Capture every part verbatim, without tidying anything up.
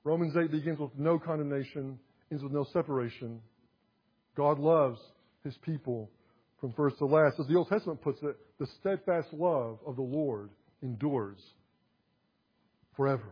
Romans eight begins with no condemnation, ends with no separation. God loves His people from first to last. As the Old Testament puts it, the steadfast love of the Lord endures forever.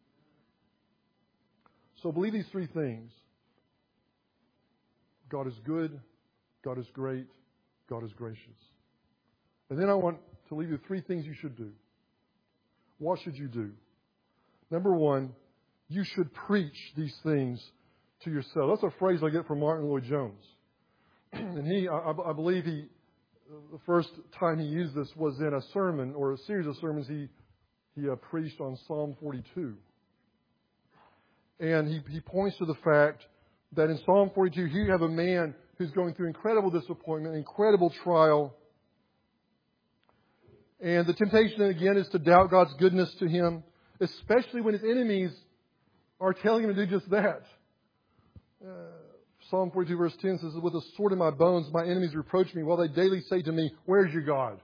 So believe these three things. God is good, God is great, God is gracious. And then I want to leave you three things you should do. What should you do? Number one, you should preach these things to yourself. That's a phrase I get from Martin Lloyd-Jones. And he, I, I believe he, the first time he used this was in a sermon or a series of sermons he, he uh, preached on Psalm forty-two. And he, he points to the fact that in Psalm forty-two, here you have a man who's going through incredible disappointment, incredible trial. And the temptation, again, is to doubt God's goodness to him, especially when his enemies are telling him to do just that. Uh, Psalm forty-two verse ten says, with a sword in my bones, my enemies reproach me, while they daily say to me, where's your God?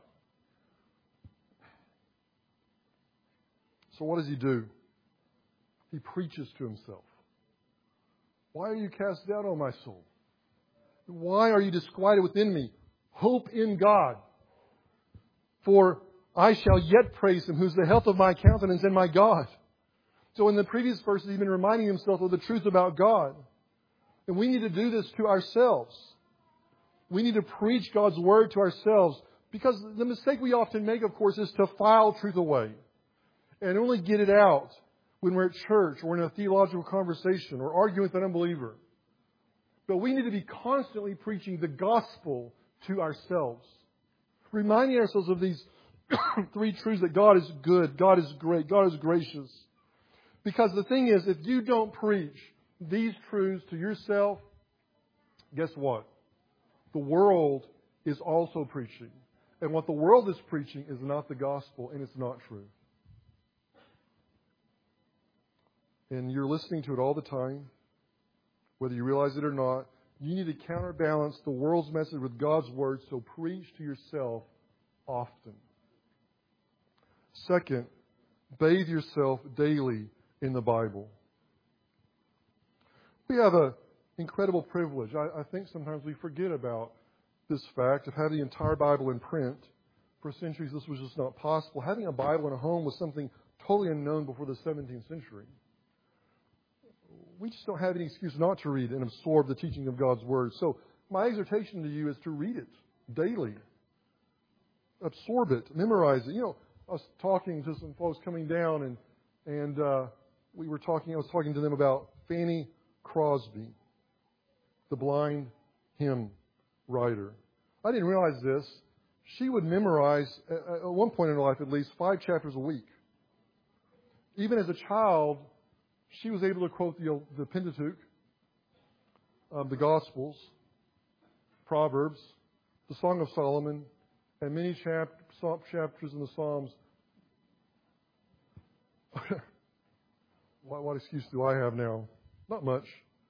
So what does he do? He preaches to himself. Why are you cast down, O my soul? Why are you disquieted within me? Hope in God. For I shall yet praise Him, who's the health of my countenance and my God. So in the previous verses, he's been reminding himself of the truth about God. And we need to do this to ourselves. We need to preach God's Word to ourselves. Because the mistake we often make, of course, is to file truth away. And only get it out when we're at church or in a theological conversation or arguing with an unbeliever. But we need to be constantly preaching the gospel to ourselves. Reminding ourselves of these three truths that God is good, God is great, God is gracious. Because the thing is, if you don't preach these truths to yourself, guess what? The world is also preaching. And what the world is preaching is not the gospel, and it's not true. And you're listening to it all the time, whether you realize it or not. You need to counterbalance the world's message with God's Word, so preach to yourself often. Second, bathe yourself daily in the Bible. We have an incredible privilege. I, I think sometimes we forget about this fact of having the entire Bible in print. For centuries, this was just not possible. Having a Bible in a home was something totally unknown before the seventeenth century. We just don't have any excuse not to read and absorb the teaching of God's Word. So my exhortation to you is to read it daily. Absorb it. Memorize it. You know, I was talking to some folks coming down, and and uh, we were talking, I was talking to them about Fanny Crosby, the blind hymn writer. I didn't realize this. She would memorize, at one point in her life at least, five chapters a week. Even as a child, she was able to quote the, the Pentateuch, um, the Gospels, Proverbs, the Song of Solomon, and many chap- chapters in the Psalms. what, what excuse do I have now? Not much.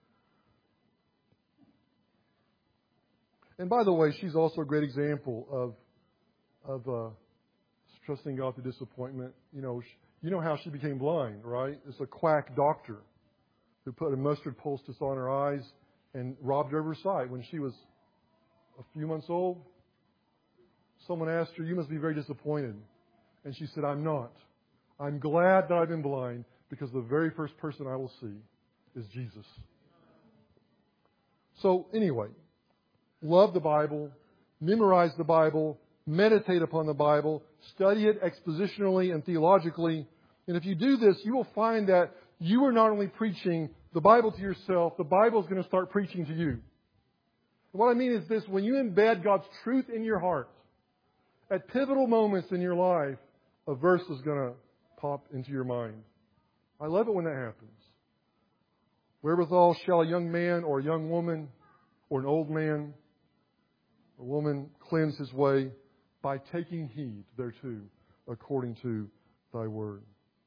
And by the way, she's also a great example of of uh, trusting God through disappointment. You know, she, you know how she became blind, right? It's a quack doctor who put a mustard poultice on her eyes and robbed her of her sight when she was a few months old. Someone asked her, "You must be very disappointed." And she said, "I'm not. I'm glad that I've been blind because the very first person I will see is Jesus." So anyway, love the Bible, memorize the Bible, meditate upon the Bible, study it expositionally and theologically. And if you do this, you will find that you are not only preaching the Bible to yourself, the Bible is going to start preaching to you. What I mean is this: when you embed God's truth in your heart, at pivotal moments in your life, a verse is going to pop into your mind. I love it when that happens. Wherewithal shall a young man or a young woman or an old man or woman cleanse his way? By taking heed thereto, according to thy word.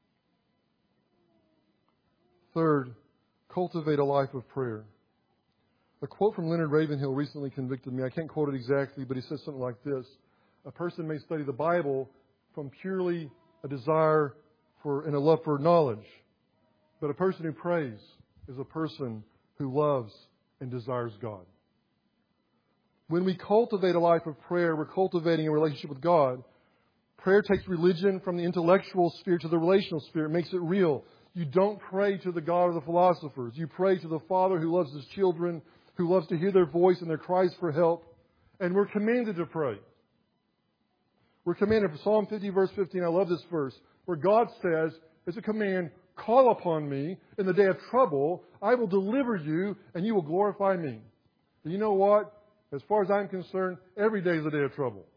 Third, cultivate a life of prayer. A quote from Leonard Ravenhill recently convicted me. I can't quote it exactly, but he says something like this: a person may study the Bible from purely a desire for and a love for knowledge, But a person who prays is a person who loves and desires God. When we cultivate a life of prayer, we're cultivating a relationship with God. Prayer takes religion from the intellectual sphere to the relational sphere. It makes it real. You don't pray to the God of the philosophers. You pray to the Father who loves His children, who loves to hear their voice and their cries for help. And we're commanded to pray. We're commanded, Psalm fifty, verse fifteen, I love this verse, where God says, as a command, call upon me in the day of trouble. I will deliver you, and you will glorify me. And you know what? As far as I'm concerned, every day is a day of trouble.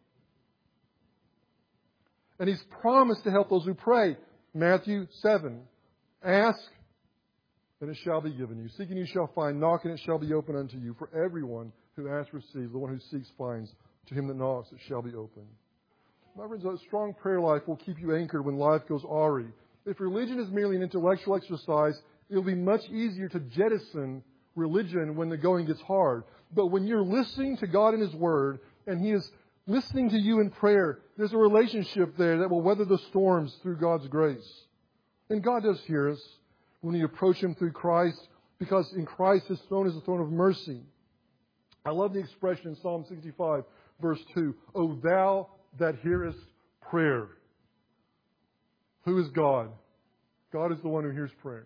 And He's promised to help those who pray. Matthew seven, ask, and it shall be given you. Seek, and you shall find. Knock, and it shall be opened unto you. For everyone who asks receives. The one who seeks finds. To him that knocks, it shall be opened. My friends, a strong prayer life will keep you anchored when life goes awry. If religion is merely an intellectual exercise, it'll be much easier to jettison religion when the going gets hard. But when you're listening to God in His Word, and He is listening to you in prayer, there's a relationship there that will weather the storms through God's grace. And God does hear us when we approach Him through Christ, because in Christ His throne is a throne of mercy. I love the expression in Psalm sixty-five, verse two, O thou that hearest prayer. Who is God? God is the one who hears prayer.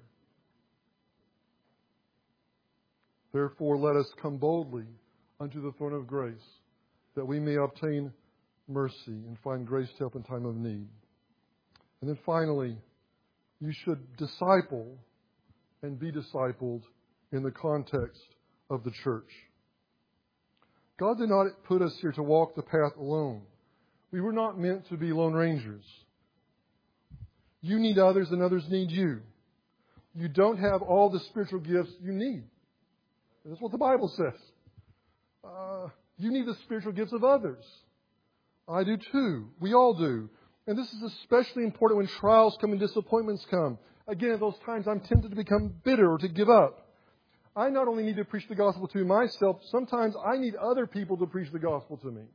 Therefore, let us come boldly unto the throne of grace, that we may obtain mercy and find grace to help in time of need. And then finally, you should disciple and be discipled in the context of the church. God did not put us here to walk the path alone. We were not meant to be lone rangers. You need others and others need you. You don't have all the spiritual gifts you need. That's what the Bible says. Uh, you need the spiritual gifts of others. I do too. We all do. And this is especially important when trials come and disappointments come. Again, at those times I'm tempted to become bitter or to give up. I not only need to preach the gospel to myself, sometimes I need other people to preach the gospel to me.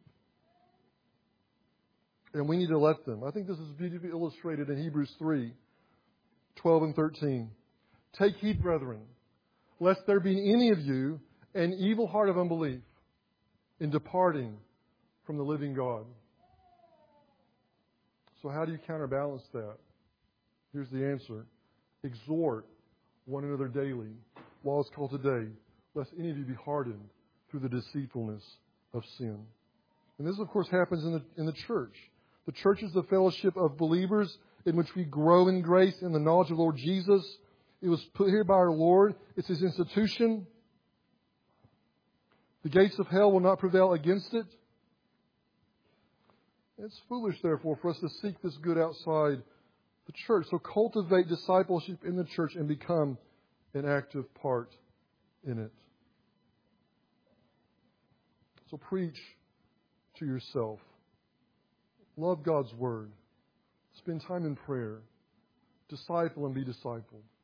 And we need to let them. I think this is beautifully illustrated in Hebrews three, twelve and thirteen. Take heed, brethren, lest there be in any of you an evil heart of unbelief in departing from the living God. So how do you counterbalance that? Here's the answer. Exhort one another daily, while it's called today, lest any of you be hardened through the deceitfulness of sin. And this, of course, happens in the, in the church. The church is the fellowship of believers in which we grow in grace and the knowledge of the Lord Jesus. It was put here by our Lord. It's His institution. The gates of hell will not prevail against it. It's foolish, therefore, for us to seek this good outside the church. So cultivate discipleship in the church and become an active part in it. So preach to yourself. Love God's Word. Spend time in prayer. Disciple and be discipled.